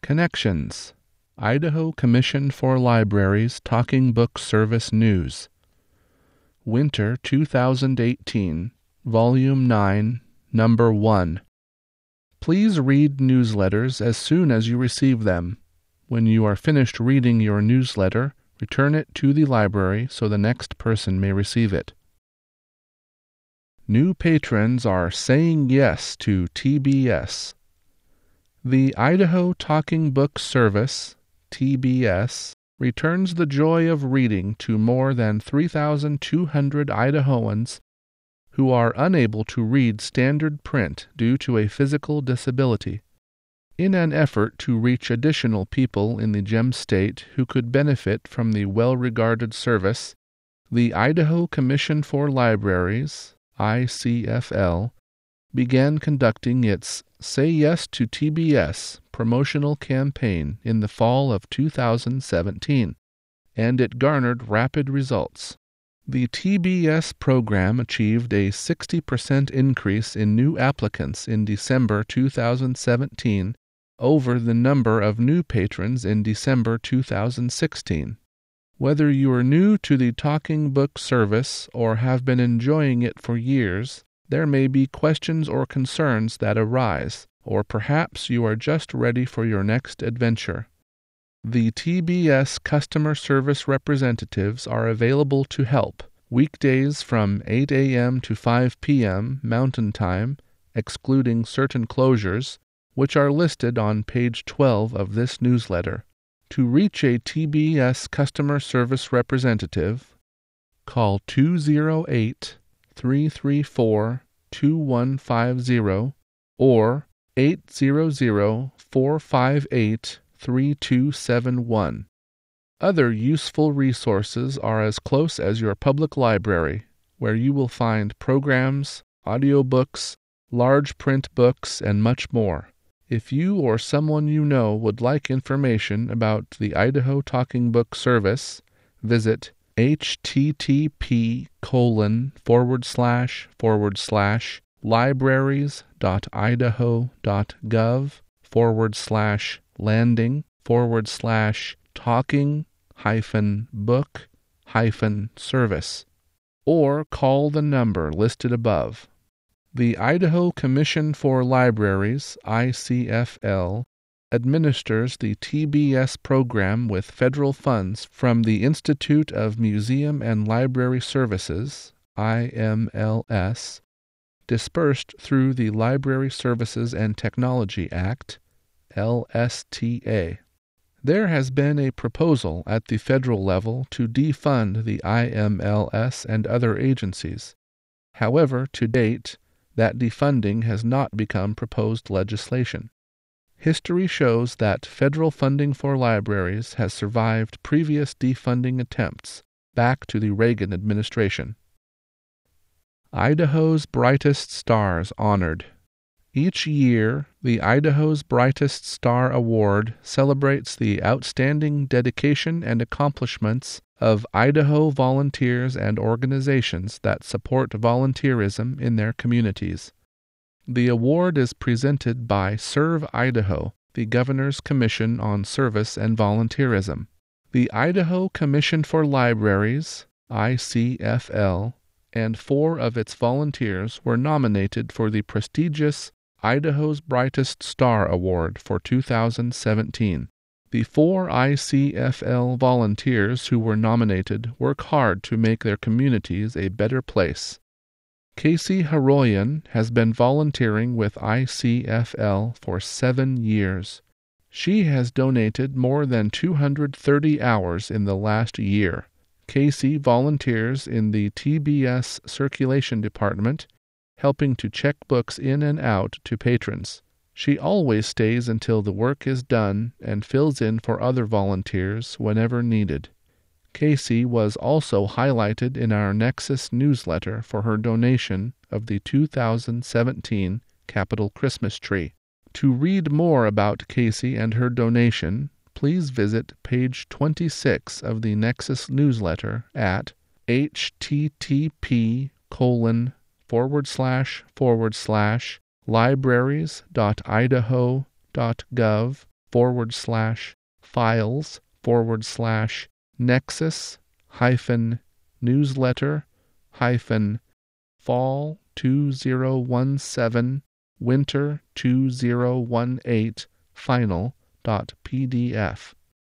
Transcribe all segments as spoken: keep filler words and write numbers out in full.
Connections. Idaho Commission for Libraries Talking Book Service News. Winter two thousand eighteen, Volume nine, Number one. Please read newsletters as soon as you receive them. When you are finished reading your newsletter, return it to the library so the next person may receive it. New patrons are saying yes to T B S. The Idaho Talking Book Service, T B S, returns the joy of reading to more than three thousand two hundred Idahoans who are unable to read standard print due to a physical disability. In an effort to reach additional people in the Gem State who could benefit from the well-regarded service, the Idaho Commission for Libraries, I C F L, began conducting its Say Yes to T B S promotional campaign in the fall of two thousand seventeen, and it garnered rapid results. The T B S program achieved a sixty percent increase in new applicants in December two thousand seventeen over the number of new patrons in December two thousand sixteen. Whether you are new to the Talking Book service or have been enjoying it for years, there may be questions or concerns that arise, or perhaps you are just ready for your next adventure. The T B S customer service representatives are available to help, weekdays from eight a.m. to five p.m. Mountain Time, excluding certain closures, which are listed on page twelve of this newsletter. To reach a T B S customer service representative, call two oh eight, three three four, two one five zero or eight hundred, four five eight, three two seven one. Other useful resources are as close as your public library, where you will find programs, audiobooks, large print books, and much more. If you or someone you know would like information about the Idaho Talking Book Service, visit http colon forward slash forward slash libraries.idaho.gov forward slash landing forward slash talking hyphen book hyphen service, or call the number listed above. The Idaho Commission for Libraries, I C F L, administers the T B S program with federal funds from the Institute of Museum and Library Services, I M L S, dispersed through the Library Services and Technology Act, L S T A. There has been a proposal at the federal level to defund the I M L S and other agencies. However, to date, that defunding has not become proposed legislation. History shows that federal funding for libraries has survived previous defunding attempts back to the Reagan administration. Idaho's Brightest Stars honored. Each year, the Idaho's Brightest Star Award celebrates the outstanding dedication and accomplishments of Idaho volunteers and organizations that support volunteerism in their communities. The award is presented by Serve Idaho, the Governor's Commission on Service and Volunteerism. The Idaho Commission for Libraries, I C F L, and four of its volunteers were nominated for the prestigious Idaho's Brightest Star Award for two thousand seventeen. The four I C F L volunteers who were nominated work hard to make their communities a better place. Casey Haroyan has been volunteering with I C F L for seven years. She has donated more than two hundred thirty hours in the last year. Casey volunteers in the T B S Circulation Department, helping to check books in and out to patrons. She always stays until the work is done and fills in for other volunteers whenever needed. Casey was also highlighted in our Nexus newsletter for her donation of the two thousand seventeen Capitol Christmas tree. To read more about Casey and her donation, please visit page twenty-six of the Nexus newsletter at http colon forward slash forward slash libraries.idaho.gov forward slash files forward slash nexus hyphen newsletter hyphen fall two zero one seven winter two zero one eight final dot p d f.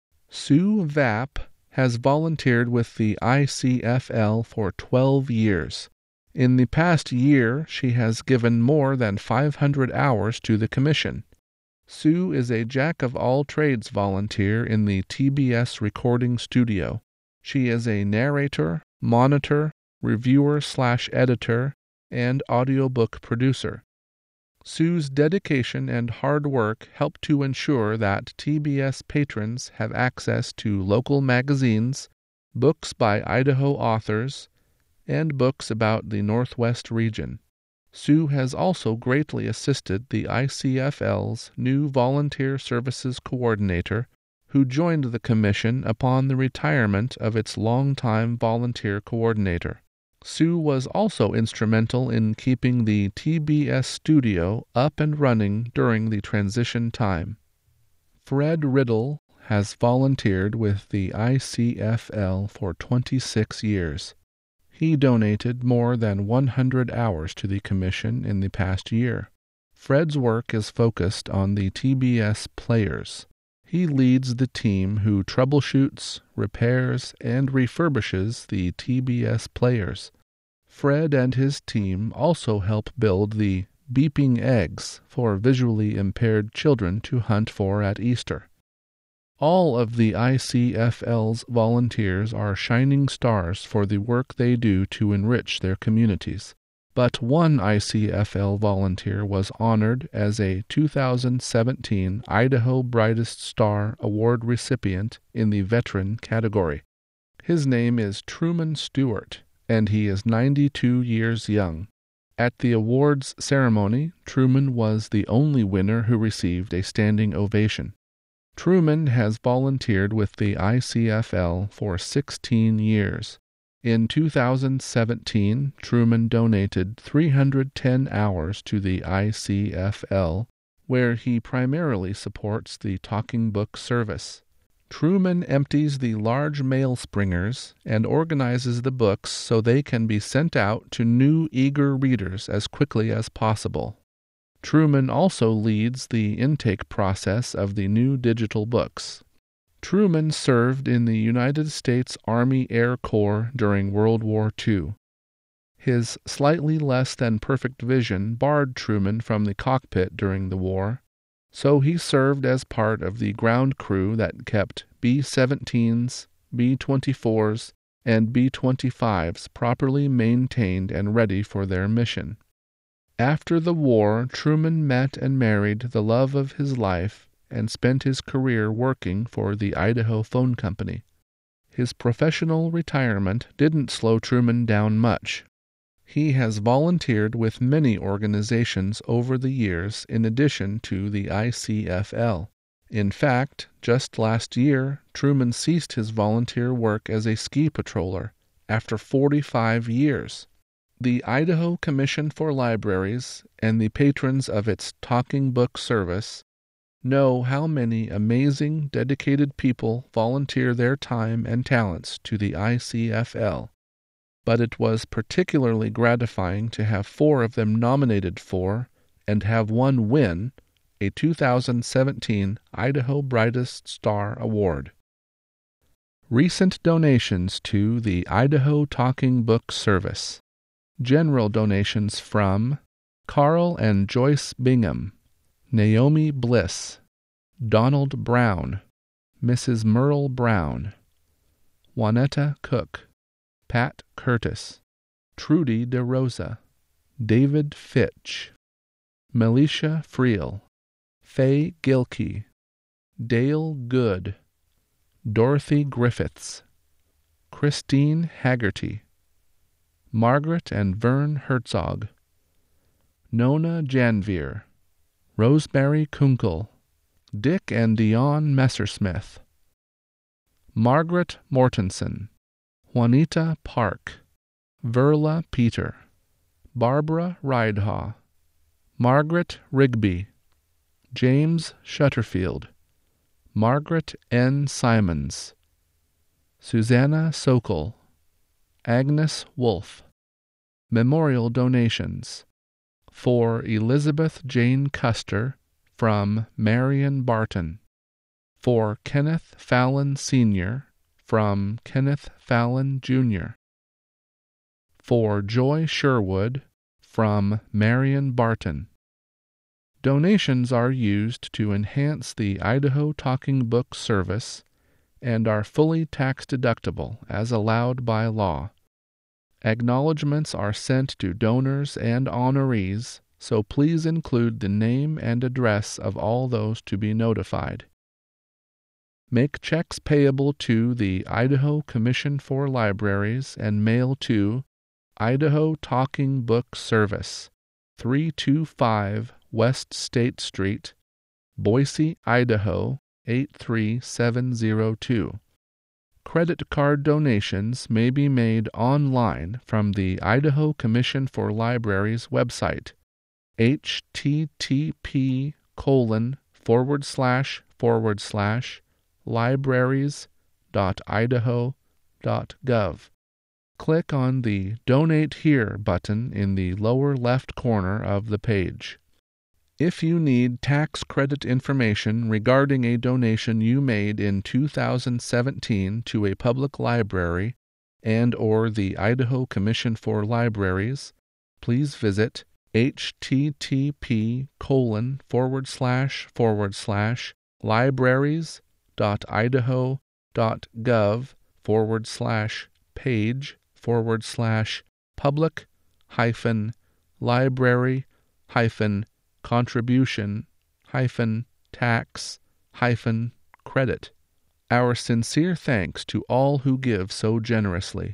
Sue Vapp has volunteered with the I C F L for twelve years. In the past year, she has given more than five hundred hours to the commission. Sue is a jack-of-all-trades volunteer in the T B S recording studio. She is a narrator, monitor, reviewer-slash-editor, and audiobook producer. Sue's dedication and hard work help to ensure that T B S patrons have access to local magazines, books by Idaho authors, and books about the Northwest region. Sue has also greatly assisted the I C F L's new Volunteer Services Coordinator, who joined the commission upon the retirement of its longtime volunteer coordinator. Sue was also instrumental in keeping the T B S studio up and running during the transition time. Fred Riddle has volunteered with the I C F L for twenty-six years. He donated more than one hundred hours to the commission in the past year. Fred's work is focused on the T B S players. He leads the team who troubleshoots, repairs, and refurbishes the T B S players. Fred and his team also help build the beeping eggs for visually impaired children to hunt for at Easter. All of the I C F L's volunteers are shining stars for the work they do to enrich their communities. But one I C F L volunteer was honored as a two thousand seventeen Idaho Brightest Star Award recipient in the Veteran category. His name is Truman Stewart, and he is ninety-two years young. At the awards ceremony, Truman was the only winner who received a standing ovation. Truman has volunteered with the I C F L for sixteen years. In two thousand seventeen, Truman donated three hundred ten hours to the I C F L, where he primarily supports the Talking Book service. Truman empties the large mail springers and organizes the books so they can be sent out to new eager readers as quickly as possible. Truman also leads the intake process of the new digital books. Truman served in the United States Army Air Corps during World War Two. His slightly less than perfect vision barred Truman from the cockpit during the war, so he served as part of the ground crew that kept B seventeens, B twenty-fours, and B twenty-fives properly maintained and ready for their mission. After the war, Truman met and married the love of his life and spent his career working for the Idaho Phone Company. His professional retirement didn't slow Truman down much. He has volunteered with many organizations over the years in addition to the I C F L. In fact, just last year, Truman ceased his volunteer work as a ski patroller after forty-five years. The Idaho Commission for Libraries and the patrons of its Talking Book service know how many amazing, dedicated people volunteer their time and talents to the I C F L, but it was particularly gratifying to have four of them nominated for, and have one win, a two thousand seventeen Idaho Brightest Star Award. Recent donations to the Idaho Talking Book service. General donations from Carl and Joyce Bingham, Naomi Bliss, Donald Brown, Missus Merle Brown, Juanetta Cook, Pat Curtis, Trudy DeRosa, David Fitch, Melisha Friel, Faye Gilkey, Dale Good, Dorothy Griffiths, Christine Haggerty, Margaret and Vern Herzog, Nona Janvier, Rosemary Kunkel, Dick and Dion Messersmith, Margaret Mortensen, Juanita Park, Verla Peter, Barbara Ridehaw, Margaret Rigby, James Shutterfield, Margaret N. Simons, Susanna Sokol, Agnes Wolfe. Memorial donations: for Elizabeth Jane Custer, from Marion Barton; for Kenneth Fallon Senior, from Kenneth Fallon Junior; for Joy Sherwood, from Marion Barton. Donations are used to enhance the Idaho Talking Book service and are fully tax-deductible as allowed by law. Acknowledgments are sent to donors and honorees, so please include the name and address of all those to be notified. Make checks payable to the Idaho Commission for Libraries and mail to Idaho Talking Book Service, three two five West State Street, Boise, Idaho, eight three seven zero two. Credit card donations may be made online from the Idaho Commission for Libraries website, http colon forward slash forward slash libraries dot idaho dot gov. Click on the Donate Here button in the lower left corner of the page. If you need tax credit information regarding a donation you made in two thousand seventeen to a public library and or the Idaho Commission for Libraries, please visit http colon forward slash forward slash libraries dot idaho dot gov forward slash page forward slash public hyphen library hyphen contribution hyphen tax hyphen credit. Our sincere thanks to all who give so generously.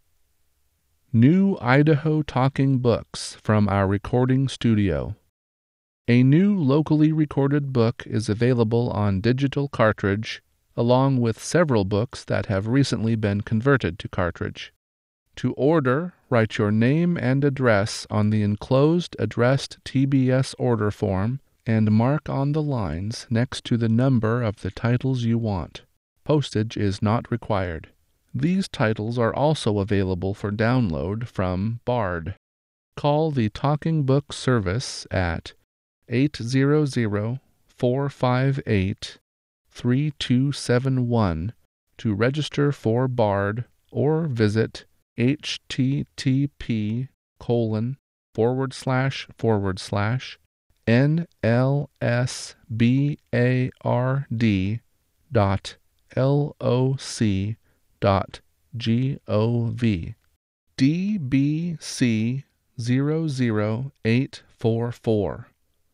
New Idaho Talking Books from our recording studio. A new locally recorded book is available on digital cartridge, along with several books that have recently been converted to cartridge. To order, write your name and address on the enclosed addressed T B S order form and mark on the lines next to the number of the titles you want. Postage is not required. These titles are also available for download from Bard. Call the Talking Book service at eight hundred, four five eight, three two seven one to register for Bard or visit http colon forward slash forward slash nlsbard dot loc dot gov. D B C zero zero eight four four.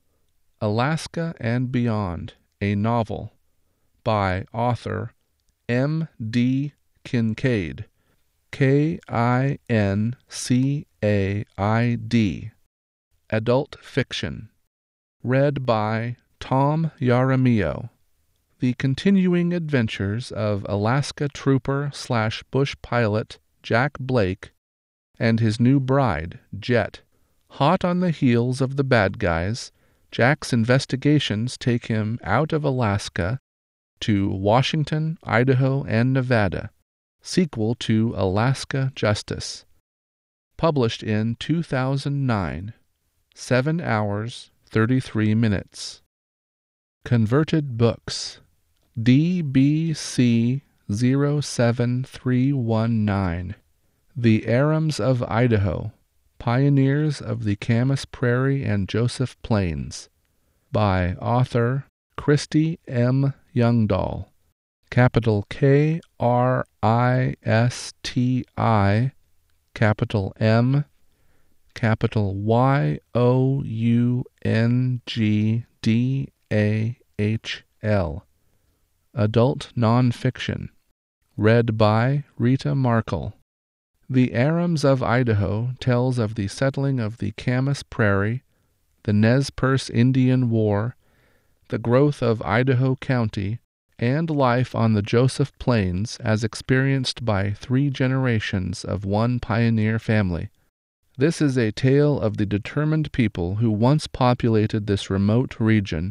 Alaska and Beyond, a novel, by author M D Kincaid, K I N C A I D. Adult fiction. Read by Tom Yaramillo. The continuing adventures of Alaska trooper slash bush pilot Jack Blake and his new bride, Jet. Hot on the heels of the bad guys, Jack's investigations take him out of Alaska to Washington, Idaho, and Nevada. Sequel to Alaska Justice. Published in two thousand nine. seven hours, thirty-three minutes. Converted Books. D B C zero seven three one nine. The Arums of Idaho. Pioneers of the Camas Prairie and Joseph Plains. By author Christy M. Youngdahl. Capital K R I S T I, capital M, capital Y O U N G D A H L. Adult Nonfiction. Read by Rita Markle. The Arums of Idaho tells of the settling of the Camas Prairie, the Nez Perce Indian War, the growth of Idaho County, and life on the Joseph Plains as experienced by three generations of one pioneer family. This is a tale of the determined people who once populated this remote region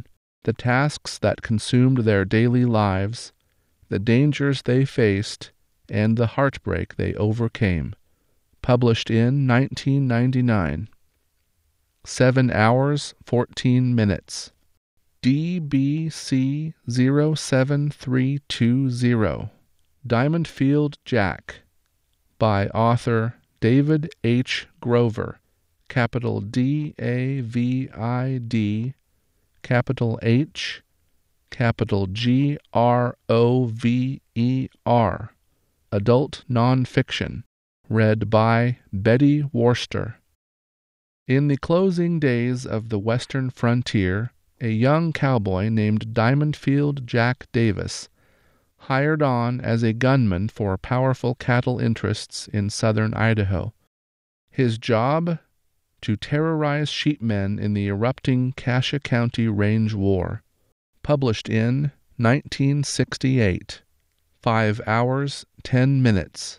the tasks that consumed their daily lives, the dangers they faced, and the heartbreak they overcame. Published in nineteen ninety-nine. Seven hours, fourteen minutes. D B C zero seven three two zero, Diamond Field Jack, by author David H. Grover, capital D A V I D, capital H, capital G R O V E R, adult nonfiction, read by Betty Worcester. In the closing days of the western frontier, a young cowboy named Diamond Field Jack Davis, hired on as a gunman for powerful cattle interests in southern Idaho. His job? To terrorize sheepmen in the erupting Cassia County Range War. Published in nineteen sixty-eight. Five hours, ten minutes.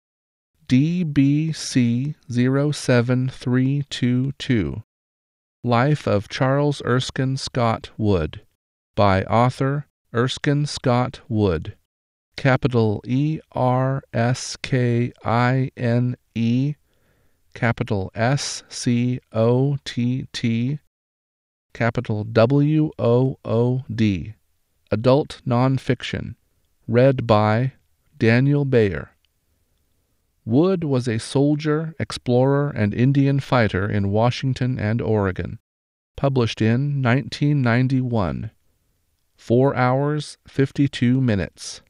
D B C zero seven three two two, Life of Charles Erskine Scott Wood, by author Erskine Scott Wood, capital E R S K I N E, capital S C O T T, capital W O O D, adult nonfiction, read by Daniel Bayer. Wood was a soldier, explorer, and Indian fighter in Washington and Oregon. Published in nineteen ninety-one. Four hours, fifty-two minutes.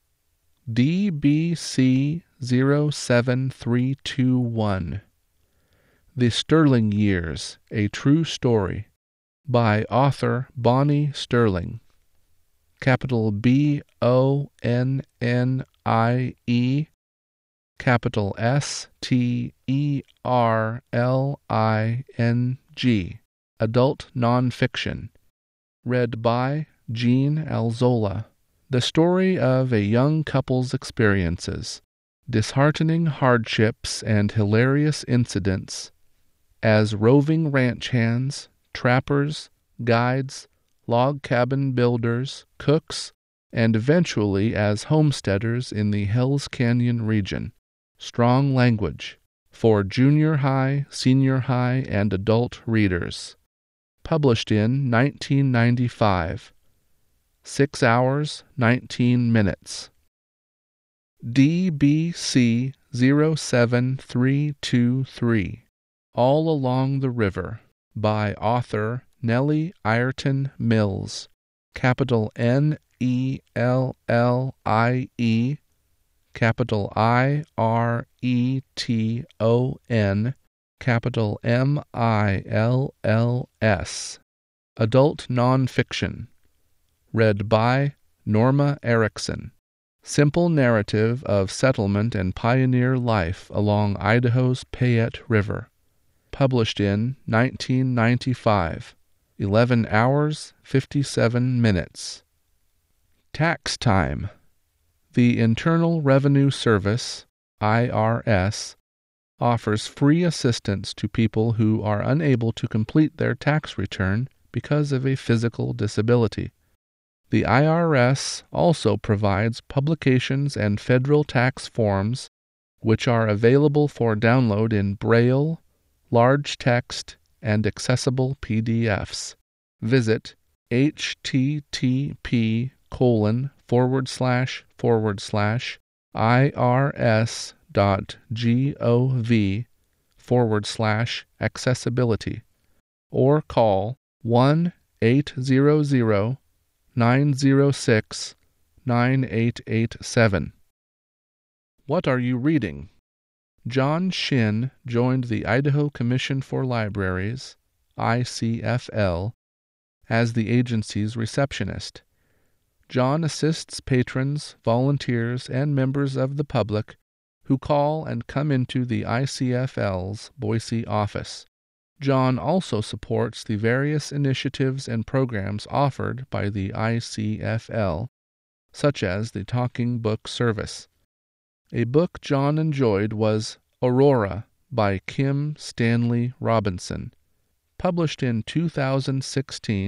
D B C zero seven three two one, The Sterling Years, A True Story, by author Bonnie Sterling. Capital B O N N I E, capital S T E R L I N G, adult nonfiction, read by Jean Alzola. The story of a young couple's experiences, disheartening hardships, and hilarious incidents as roving ranch hands, trappers, guides, log cabin builders, cooks, and eventually as homesteaders in the Hells Canyon region. Strong language for junior high, senior high, and adult readers. Published in nineteen ninety-five. Six hours, nineteen minutes. D B C zero seven three two three, All Along the River, by author Nellie Ireton Mills, capital N E L L I E, capital I R E T O N, capital M I L L S, adult nonfiction, read by Norma Erickson. Simple narrative of settlement and pioneer life along Idaho's Payette River. Published in nineteen ninety-five. Eleven hours, fifty-seven minutes. Tax time. The Internal Revenue Service, I R S, offers free assistance to people who are unable to complete their tax return because of a physical disability. The I R S also provides publications and federal tax forms, which are available for download in Braille, large text, and accessible P D Fs. Visit http colon forward slash forward slash irs dot gov forward slash accessibility, or call one eight hundred nine zero six nine eight eight seven. What are you reading? John Shin joined the Idaho Commission for Libraries, I C F L, as the agency's receptionist. John assists patrons, volunteers, and members of the public who call and come into the I C F L's Boise office. John also supports the various initiatives and programs offered by the I C F L, such as the Talking Book Service. A book John enjoyed was Aurora by Kim Stanley Robinson. Published in two thousand sixteen,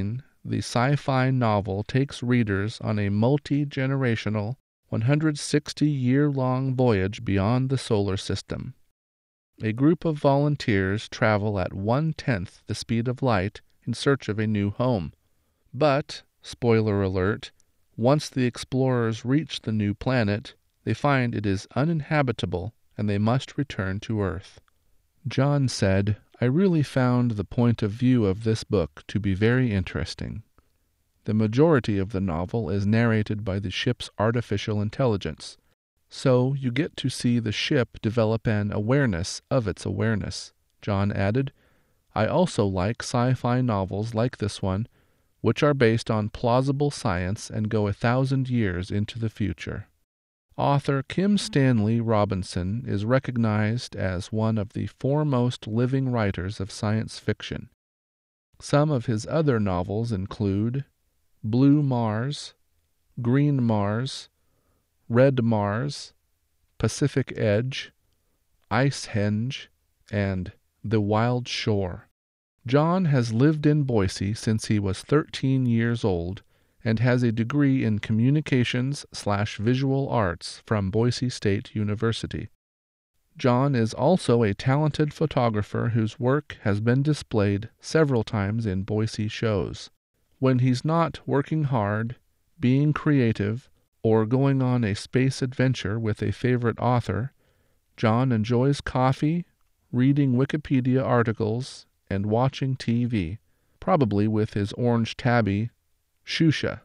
the sci-fi novel takes readers on a multi-generational, one hundred sixty year long voyage beyond the solar system. A group of volunteers travel at one-tenth the speed of light in search of a new home. But, spoiler alert, once the explorers reach the new planet, they find it is uninhabitable and they must return to Earth. John said, "I really found the point of view of this book to be very interesting. The majority of the novel is narrated by the ship's artificial intelligence, so you get to see the ship develop an awareness of its awareness." John added, "I also like sci-fi novels like this one, which are based on plausible science and go a thousand years into the future." Author Kim Stanley Robinson is recognized as one of the foremost living writers of science fiction. Some of his other novels include Blue Mars, Green Mars, Red Mars, Pacific Edge, Icehenge, and The Wild Shore. John has lived in Boise since he was thirteen years old and has a degree in communications slash visual arts from Boise State University. John is also a talented photographer whose work has been displayed several times in Boise shows. When he's not working hard, being creative, or going on a space adventure with a favorite author, John enjoys coffee, reading Wikipedia articles, and watching T V, probably with his orange tabby, Shusha.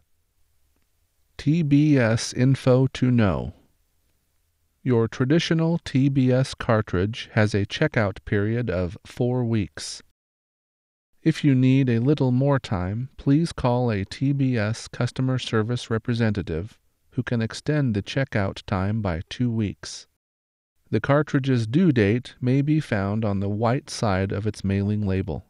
T B S info to know. Your traditional T B S cartridge has a checkout period of four weeks. If you need a little more time, please call a T B S customer service representative who can extend the checkout time by two weeks. The cartridge's due date may be found on the white side of its mailing label.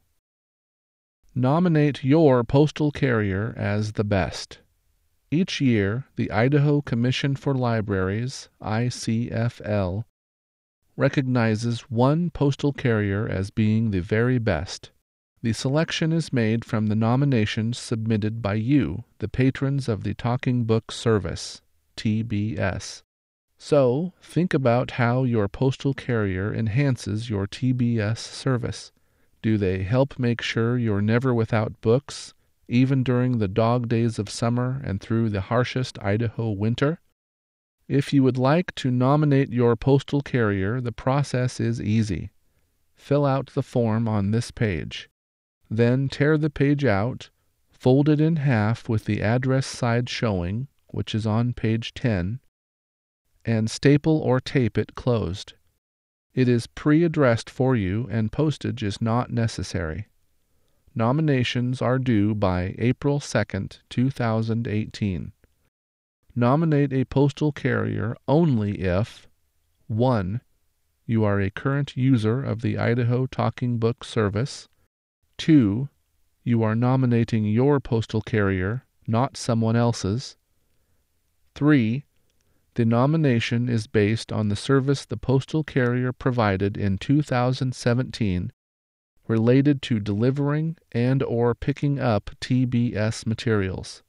Nominate your postal carrier as the best. Each year, the Idaho Commission for Libraries, I C F L, recognizes one postal carrier as being the very best. The selection is made from the nominations submitted by you, the patrons of the Talking Book Service, T B S. So, think about how your postal carrier enhances your T B S service. Do they help make sure you're never without books, even during the dog days of summer and through the harshest Idaho winter? If you would like to nominate your postal carrier, the process is easy. Fill out the form on this page. Then tear the page out, fold it in half with the address side showing, which is on page ten, and staple or tape it closed. It is pre-addressed for you and postage is not necessary. Nominations are due by April second, two thousand eighteen. Nominate a postal carrier only if one. You are a current user of the Idaho Talking Book Service. two. You are nominating your postal carrier, not someone else's. three. The nomination is based on the service the postal carrier provided in two thousand seventeen related to delivering and or picking up T B S materials.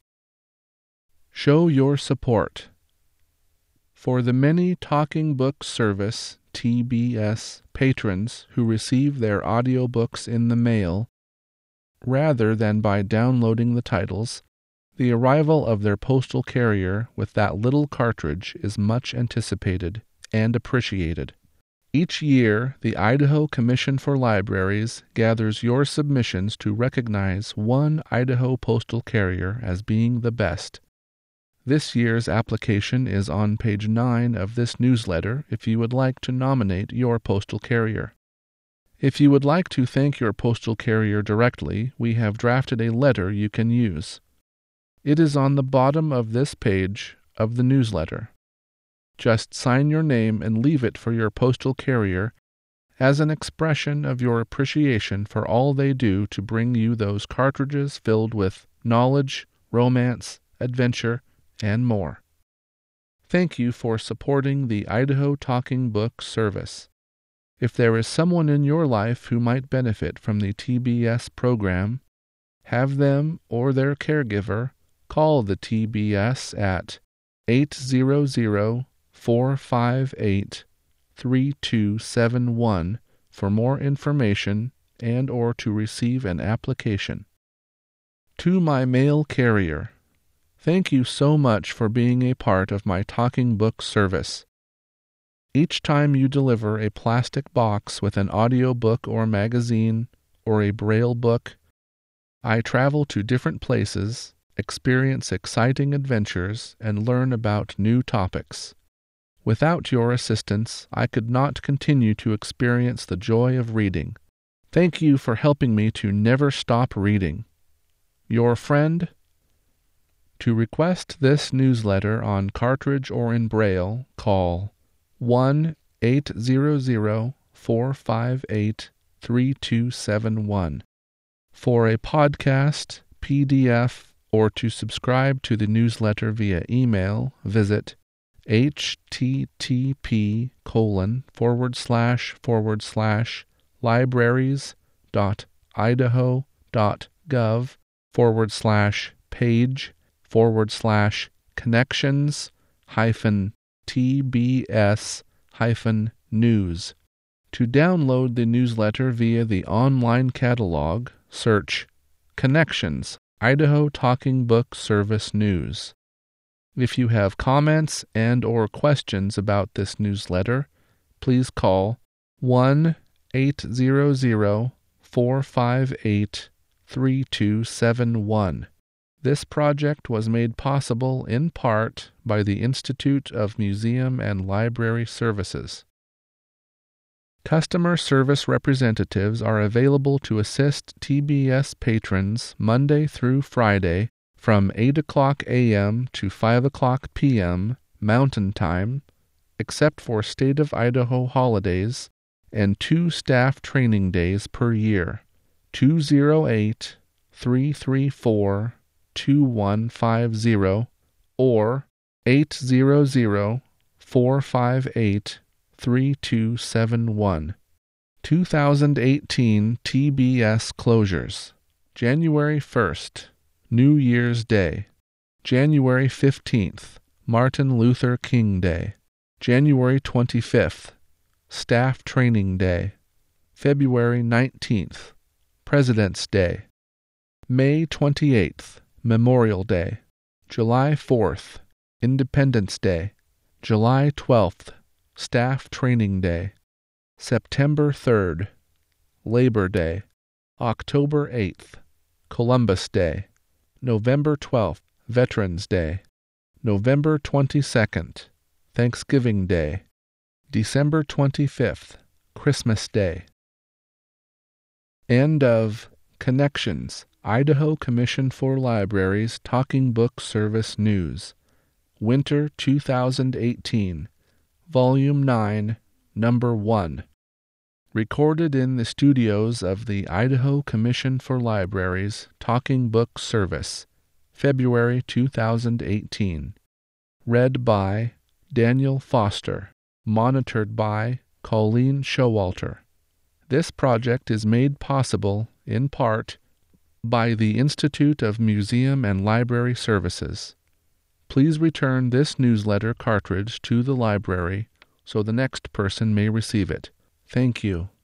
Show your support. For the many Talking Book Service T B S patrons who receive their audiobooks in the mail, rather than by downloading the titles, the arrival of their postal carrier with that little cartridge is much anticipated and appreciated. Each year, the Idaho Commission for Libraries gathers your submissions to recognize one Idaho postal carrier as being the best. This year's application is on page nine of this newsletter if you would like to nominate your postal carrier. If you would like to thank your postal carrier directly, we have drafted a letter you can use. It is on the bottom of this page of the newsletter. Just sign your name and leave it for your postal carrier as an expression of your appreciation for all they do to bring you those cartridges filled with knowledge, romance, adventure, and more. Thank you for supporting the Idaho Talking Book Service. If there is someone in your life who might benefit from the T B S program, have them or their caregiver call the T B S at eight hundred, four five eight, three two seven one for more information and or to receive an application. To my mail carrier, thank you so much for being a part of my talking book service. Each time you deliver a plastic box with an audio book or magazine or a braille book, I travel to different places, experience exciting adventures, and learn about new topics. Without your assistance, I could not continue to experience the joy of reading. Thank you for helping me to never stop reading. Your friend. To request this newsletter on cartridge or in braille, call one eight hundred, four five eight, three two seven one. For a podcast, P D F, or to subscribe to the newsletter via email, visit http colon forward slash forward slash libraries dot idaho dot gov forward slash page forward slash connections hyphen tbs hyphen news. To download the newsletter via the online catalog, search Connections Idaho Talking Book Service News. If you have comments and or questions about this newsletter, please call one eight hundred, four five eight, three two seven one. This project was made possible in part by the Institute of Museum and Library Services. Customer service representatives are available to assist T B S patrons Monday through Friday from eight o'clock a m to five o'clock p m Mountain Time, except for State of Idaho holidays, and two staff training days per year, two oh eight, three three four, two one five zero or eight hundred, four five eight, three two seven one. two thousand eighteen T B S closures. January first, New Year's Day. January fifteenth, Martin Luther King Day. January twenty-fifth, Staff Training Day. February nineteenth, President's Day. May twenty-eighth, Memorial Day. July fourth, Independence Day. July twelfth, Staff Training Day. September third, Labor Day. October eighth, Columbus Day. November twelfth, Veterans Day. November twenty-second, Thanksgiving Day. December twenty-fifth, Christmas Day. End of Connections, Idaho Commission for Libraries Talking Book Service News. Winter two thousand eighteen. Volume nine, Number one. Recorded in the studios of the Idaho Commission for Libraries Talking Book Service, February two thousand eighteen. Read by Daniel Foster. Monitored by Colleen Showalter. This project is made possible, in part, by the Institute of Museum and Library Services. Please return this newsletter cartridge to the library so the next person may receive it. Thank you.